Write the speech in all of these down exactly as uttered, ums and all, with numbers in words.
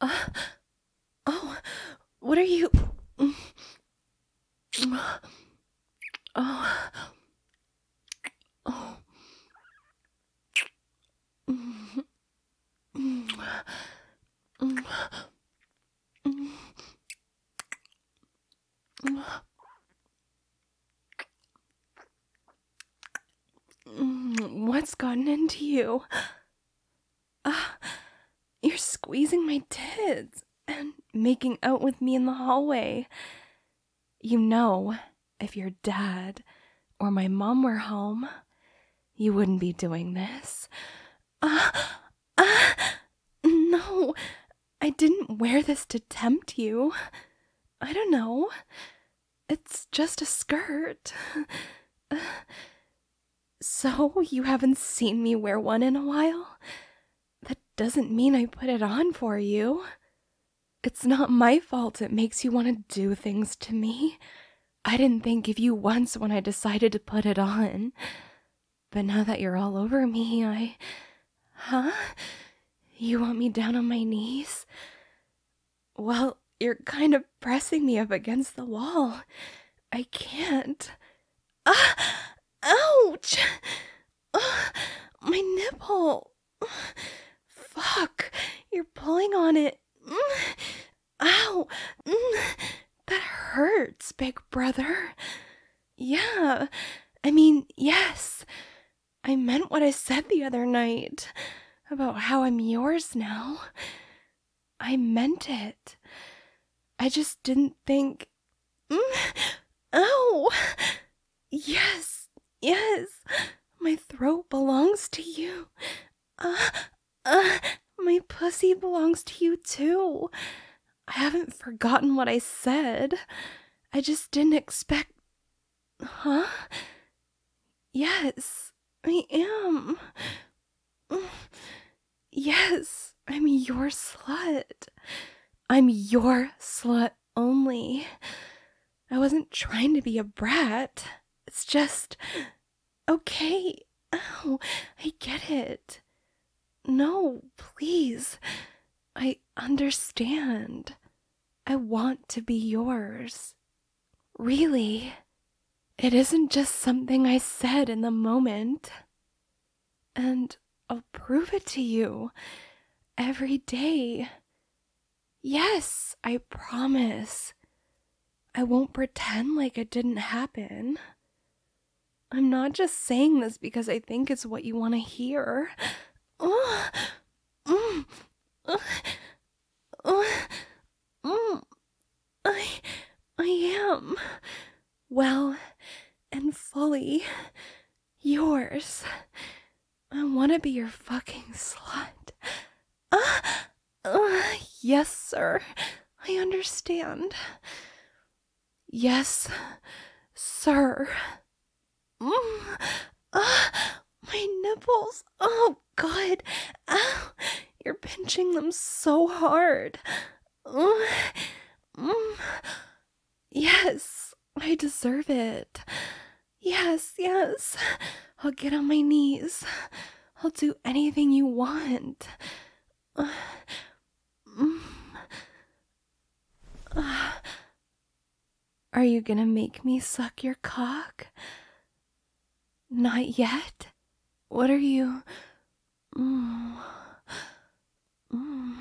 Uh, oh, what are you... Oh, oh. What's gotten into you? Ah, you're squeezing my tits and making out with me in the hallway. You know, if your dad or my mom were home, you wouldn't be doing this. Ah, ah, no, I didn't wear this to tempt you. I don't know. It's just a skirt. So, you haven't seen me wear one in a while? That doesn't mean I put it on for you. It's not my fault it makes you want to do things to me. I didn't think of you once when I decided to put it on. But now that you're all over me, I... Huh? You want me down on my knees? Well, you're kind of pressing me up against the wall. I can't. Ah! Ouch! Ah, my nipple. Fuck, you're pulling on it. Ow! That hurts, big brother. Yeah, I mean, yes. I meant what I said the other night about how I'm yours now. I meant it. I just didn't think... Ow! Yes, yes. My throat belongs to you. Uh, uh, my pussy belongs to you too. I haven't forgotten what I said. I just didn't expect... Huh? Yes, I am. Yes, I'm your slut. I'm your slut only. I wasn't trying to be a brat. It's just... Okay. Oh, I get it. No, please. I understand. I want to be yours. Really. It isn't just something I said in the moment. And I'll prove it to you every day. Yes, I promise. I won't pretend like it didn't happen. I'm not just saying this because I think it's what you want to hear. Uh, mm, uh, uh, mm, I, I am, well, and fully yours. I want to be your fucking slut. Uh, uh, yes, sir. I understand. Yes, sir. Mm, uh, my nipples. Oh, God. Ow. You're pinching them so hard. Uh, mm, yes, I deserve it. Yes, yes. I'll get on my knees. I'll do anything you want. Uh, mm, uh, are you gonna make me suck your cock? Not yet? What are you... Mm, mm.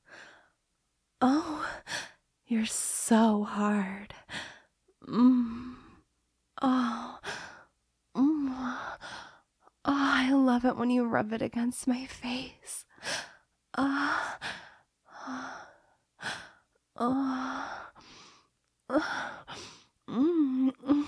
Oh, you're so hard. Mm. Oh, mm. Oh, I love it when you rub it against my face. Ah, uh, oh, uh, mm, mm,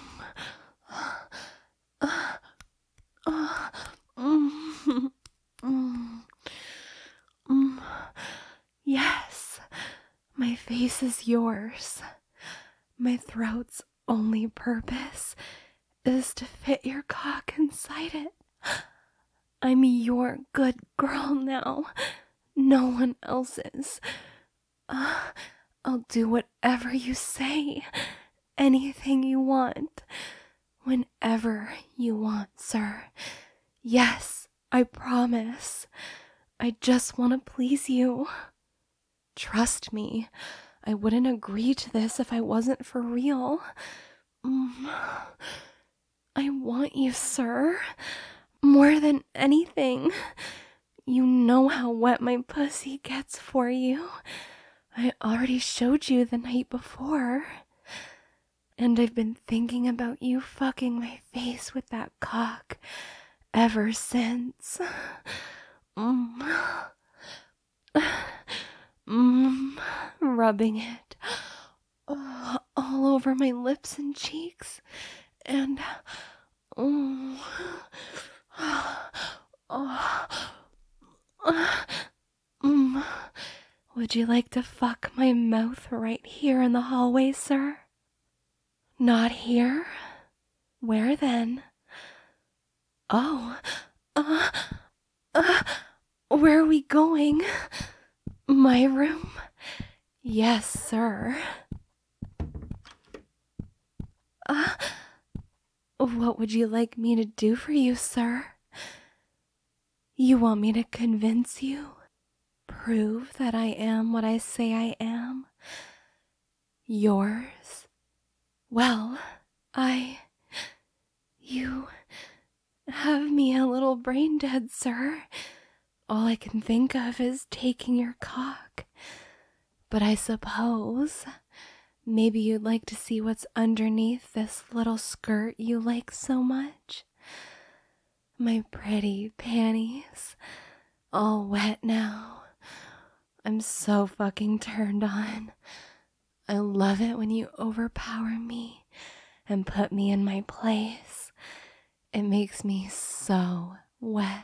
uh, uh, mm, mm, mm. Yes, my face is yours. My throat's only purpose is to fit your cock inside it. I'm your good girl now. No one else's. Uh, I'll do whatever you say. Anything you want. Whenever you want, sir. Yes, I promise. I just want to please you. Trust me, I wouldn't agree to this if I wasn't for real. Mm. I want you, sir. More than anything. You know how wet my pussy gets for you. I already showed you the night before. And I've been thinking about you fucking my face with that cock ever since. Mm. Mm. Rubbing it uh, all over my lips and cheeks. And... Mm. Oh. Mm. Would you like to fuck my mouth right here in the hallway, sir? Not here? Where then? Oh, uh, uh, where are we going? My room? Yes, sir. Uh, what would you like me to do for you, sir? You want me to convince you? Prove that I am what I say I am? Yours? Well, I... You have me a little brain dead, sir. All I can think of is taking your cock. But I suppose maybe you'd like to see what's underneath this little skirt you like so much. My pretty panties, all wet now. I'm so fucking turned on. I love it when you overpower me and put me in my place. It makes me so wet.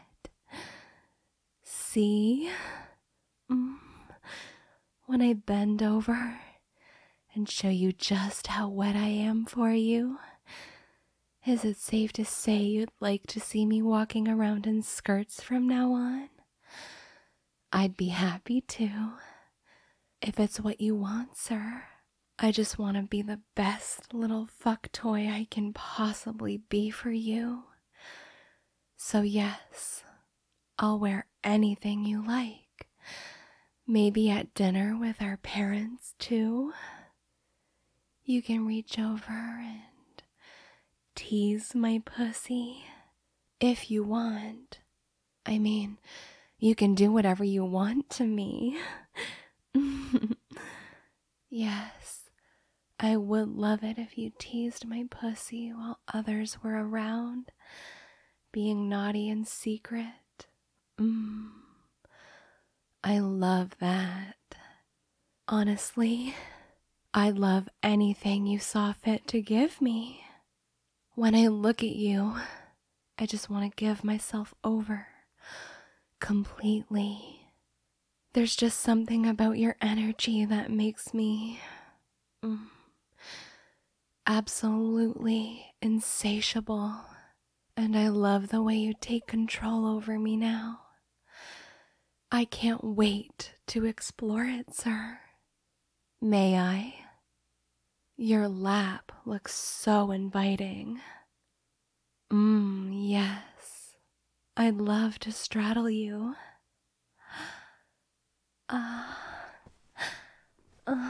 See? Mm. When I bend over and show you just how wet I am for you, is it safe to say you'd like to see me walking around in skirts from now on? I'd be happy to, if it's what you want, sir. I just want to be the best little fuck toy I can possibly be for you. So yes, I'll wear anything you like. Maybe at dinner with our parents too. You can reach over and tease my pussy if you want. I mean, you can do whatever you want to me. Yes, I would love it if you teased my pussy while others were around, being naughty in secret. Mm. I love that. Honestly, I'd love anything you saw fit to give me. When I look at you, I just want to give myself over completely. There's just something about your energy that makes me mm, absolutely insatiable. And I love the way you take control over me now. I can't wait to explore it, sir. May I? Your lap looks so inviting. Mmm, yes. I'd love to straddle you. Ah. Uh, uh.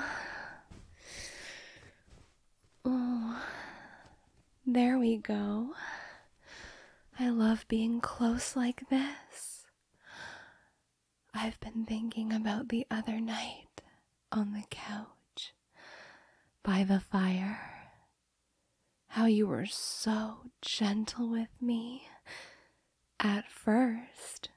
Oh. There we go. I love being close like this. I've been thinking about the other night on the couch by the fire. How you were so gentle with me at first.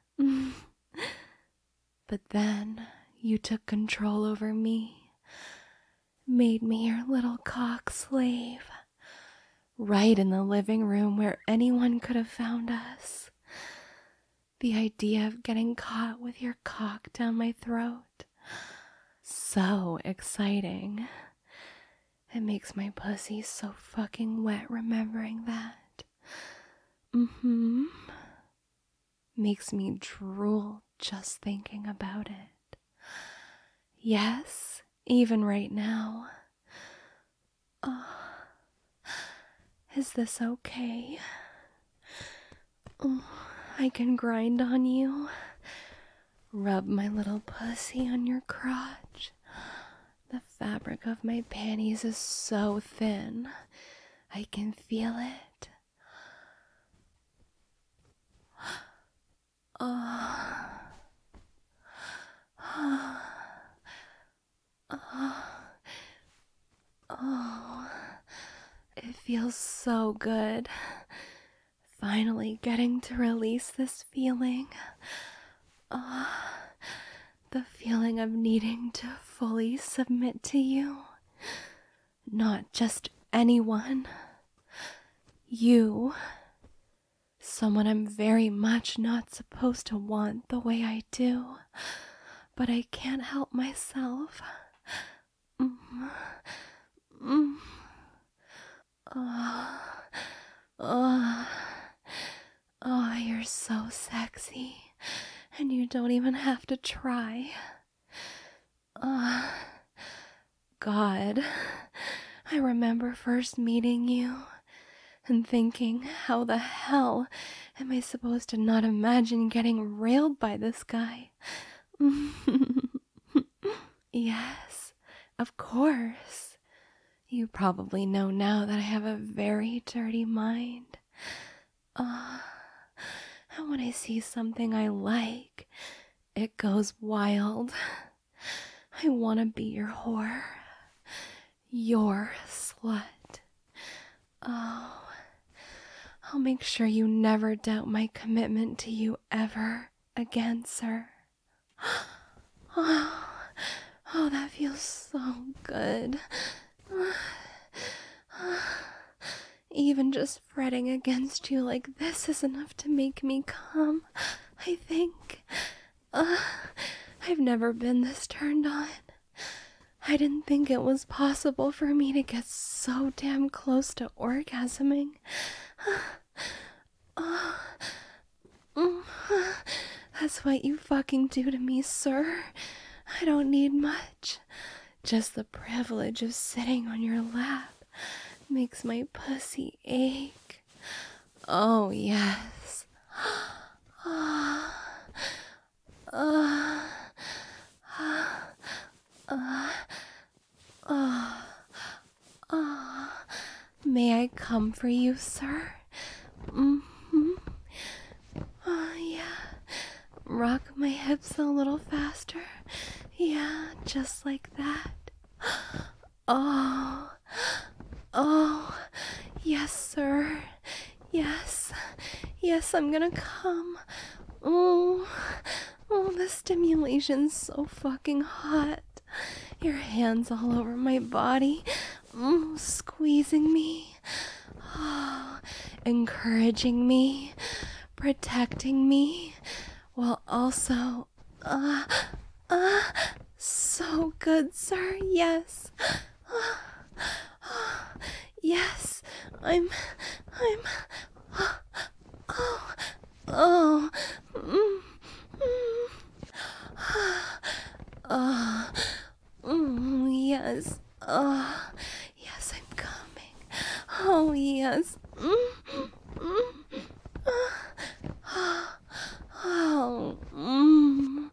But then you took control over me, made me your little cock slave, right in the living room where anyone could have found us. The idea of getting caught with your cock down my throat, so exciting. It makes my pussy so fucking wet remembering that. Mm-hmm. Makes me drool just thinking about it. Yes, even right now. Oh, is this okay? Oh, I can grind on you Rub my little pussy on your crotch. The fabric of my panties is so thin. I can feel it. Oh. Oh. Oh. Oh. It feels so good. Finally getting to release this feeling. Oh. The feeling of needing to fully submit to you. Not just anyone. You. Someone I'm very much not supposed to want the way I do. But I can't help myself. Mm. Mm. Oh. Oh. Oh, you're so sexy. And you don't even have to try. Oh. God. I remember first meeting you and thinking, how the hell am I supposed to not imagine getting railed by this guy? Yes, of course. You probably know now that I have a very dirty mind. Uh, and when I see something I like, it goes wild. I want to be your whore. Your slut. Oh, I'll make sure you never doubt my commitment to you ever again, sir. Oh, oh, that feels so good. Even just fretting against you like this is enough to make me come, I think. Uh, I've never been this turned on. I didn't think it was possible for me to get so damn close to orgasming. Uh, uh, that's what you fucking do to me, sir. I don't need much. Just the privilege of sitting on your lap makes my pussy ache. Oh, yes. Uh, uh, uh, uh, uh, may I come for you, sir? Mm-hmm. Oh, yeah. Rock my hips a little faster. Yeah, just like that. Oh, oh, yes, sir. Yes, yes, I'm gonna come. Oh, oh, the stimulation's so fucking hot. Your hands all over my body, mm, squeezing me, oh, encouraging me, protecting me, while also, uh, uh, so good, sir, yes. Uh, uh, yes, I'm, I'm, uh, oh, oh, mm, mm, uh, mm, yes, uh, yes, I'm coming. Oh, yes. Mm, mm, uh, oh, mm,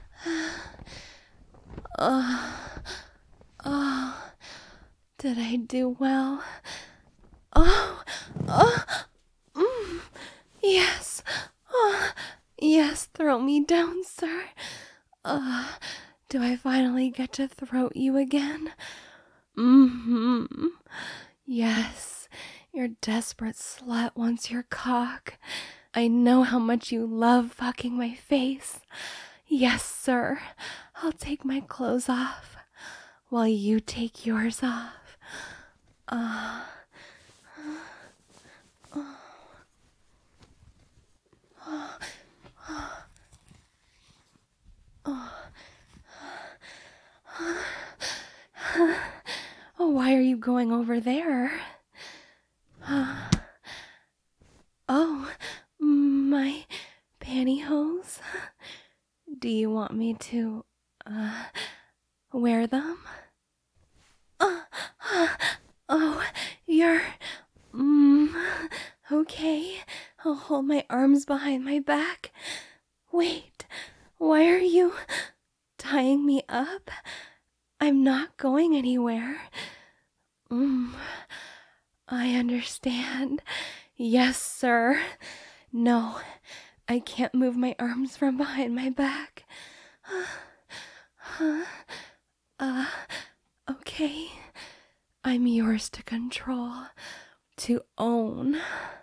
uh, oh, did I do well? Oh, oh, mm, yes, oh, yes, throw me down, sir. Uh, do I finally get to throat you again? Mm-hmm. Yes, your desperate slut wants your cock. I know how much you love fucking my face. Yes, sir. I'll take my clothes off while you take yours off. Uh, oh, oh, oh, oh. Oh, why are you going over there? Oh, my pantyhose? Do you want me to, uh, wear them? Uh, uh, oh, you're, mm, okay. I'll hold my arms behind my back. Wait, Why are you tying me up? I'm not going anywhere. Mm, I understand. Yes, sir. No, I can't move my arms from behind my back. Uh, okay. I'm yours to control, to own.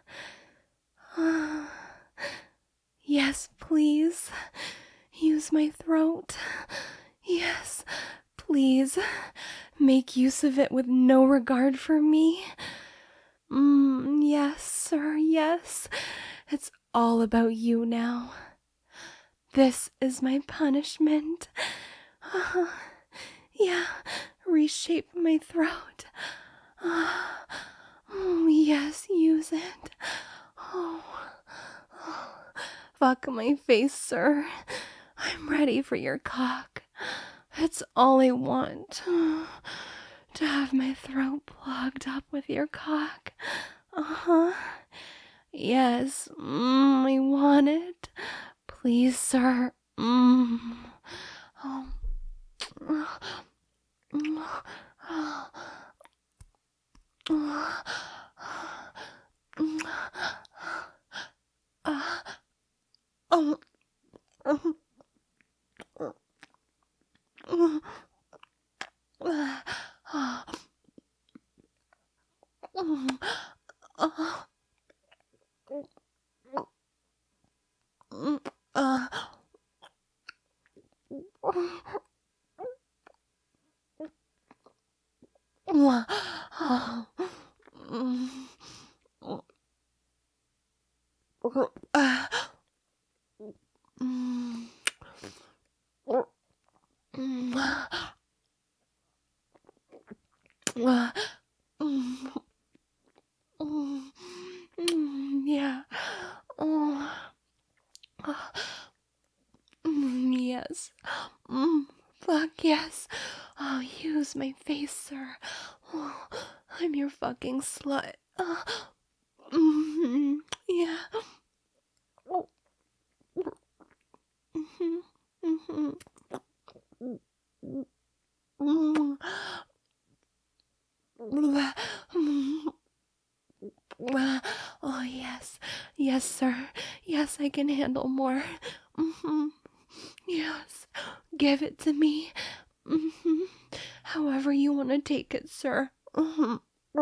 Yes, please. Use my throat. Yes, please. Make use of it with no regard for me. Mm, yes, sir, yes. It's all about you now. This is my punishment. Uh, yeah, reshape my throat. Uh, oh, yes, use it. Oh, oh, fuck my face, sir. I'm ready for your cock. It's all I want. To have my throat plugged up with your cock. Uh-huh. Yes, mm, I want it. Please, sir. Mm. Oh. Yeah. Oh. Yes. Mm, fuck yes. Oh, use my face, sir. Oh, I'm your fucking slut. Uh, mm, yeah. Mm-hmm. Mm-hmm. Mm. Oh, yes. Yes, sir. Yes, I can handle more. Mm-hmm. Yes. Give it to me. Mm-hmm. However you want to take it, sir. Mm-hmm.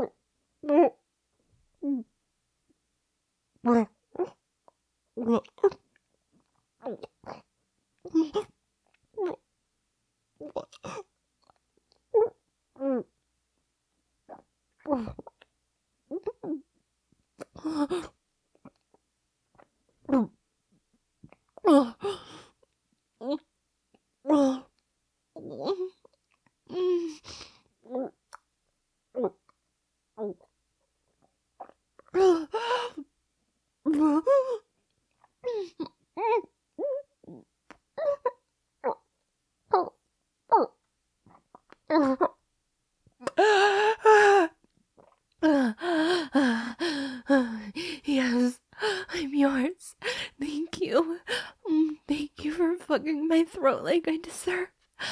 Yes, I'm yours. Thank you. Mm, Thank you for fucking my throat like I deserve.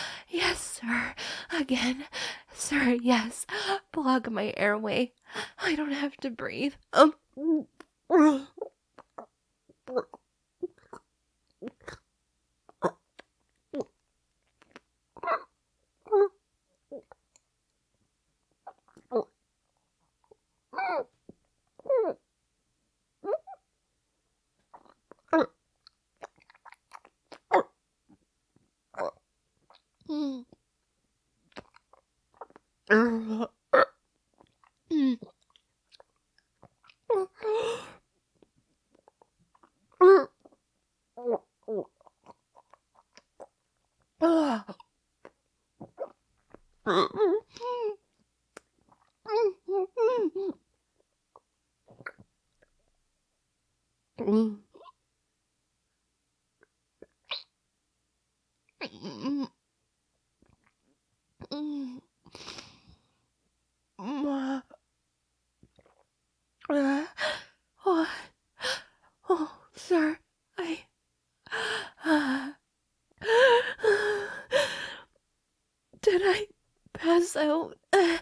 Yes, sir. Again. Sir, yes. Plug my airway. I don't have to breathe. Um. Oh, sir, I pass out.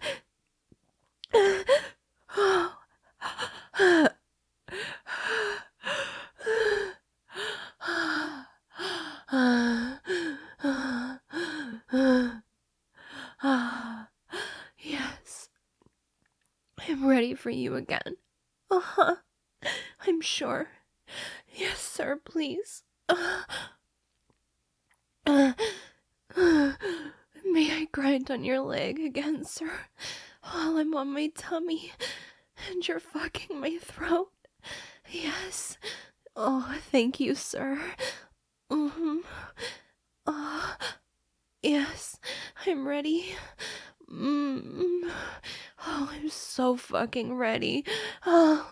Yes, I'm ready for you again. Uh-huh, I'm sure. Yes, sir, please. Uh, uh, uh, may I grind on your leg again, sir, while I'm on my tummy and you're fucking my throat? Yes. Oh, thank you, sir. Mm-hmm. Uh, yes, I'm ready. Mm. Oh, I'm so fucking ready. Oh.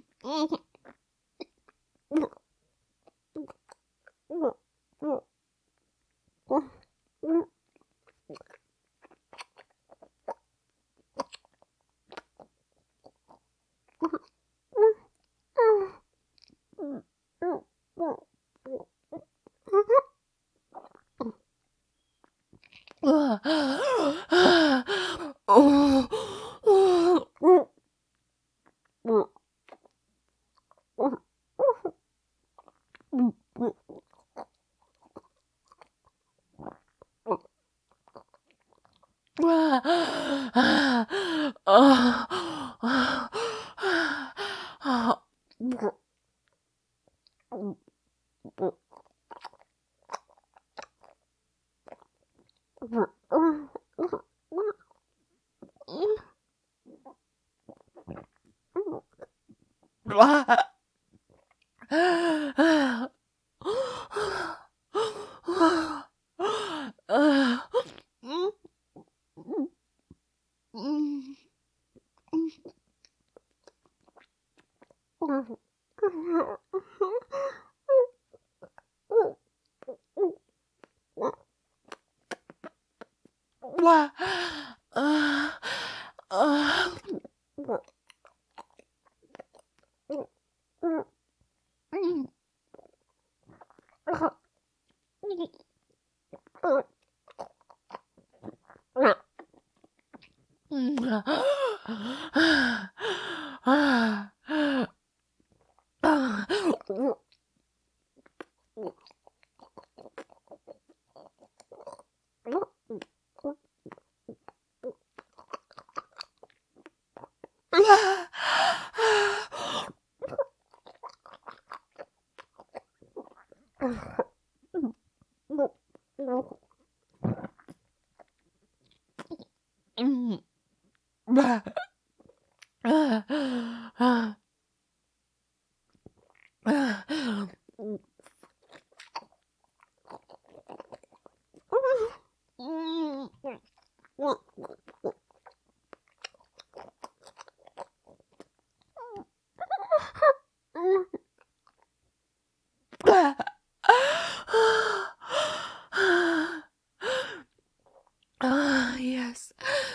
Ah, yes.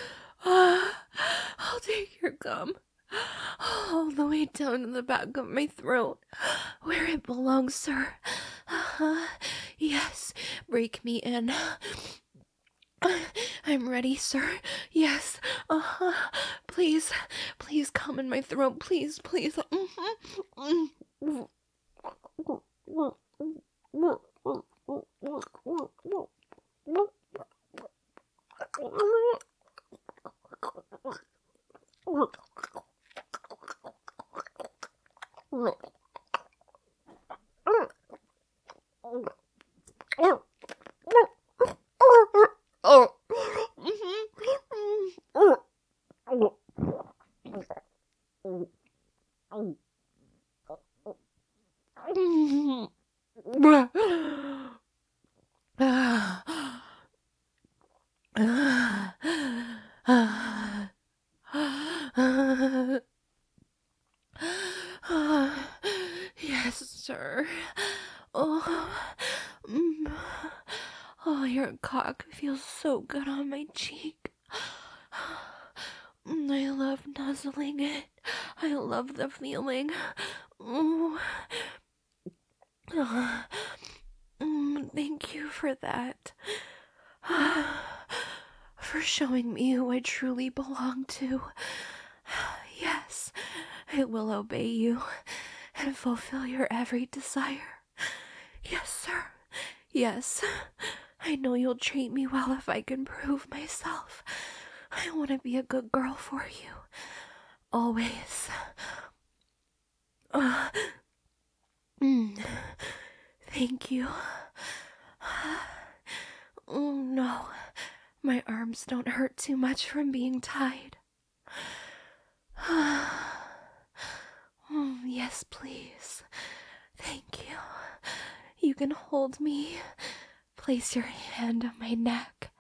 Ah, I'll take your gum all the way down to the back of my throat, where it belongs, sir. Uh-huh. Yes, break me in. I'm ready, sir. Yes. Uh-huh. Please, please come in my throat. Please, please. Mm-hmm. Yes, sir. Oh, mm. Oh, your cock feels so good on my cheek. I love nuzzling it. I love the feeling. Ooh. Oh, mm, thank you for that. for showing me who I truly belong to. Yes, I will obey you and fulfill your every desire. Yes, sir. Yes, I know you'll treat me well if I can prove myself. I want to be a good girl for you. Always. Uh, mm, thank you. Oh, no. My arms don't hurt too much from being tied. Oh, yes, please. Thank you. You can hold me. Place your hand on my neck.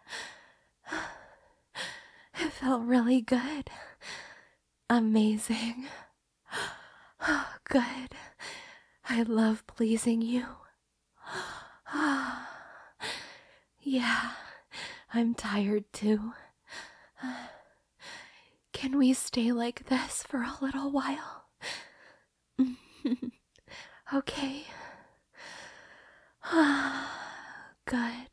It felt really good. Amazing. Good. I love pleasing you. Yeah, I'm tired too. Can we stay like this for a little while? Okay. Good.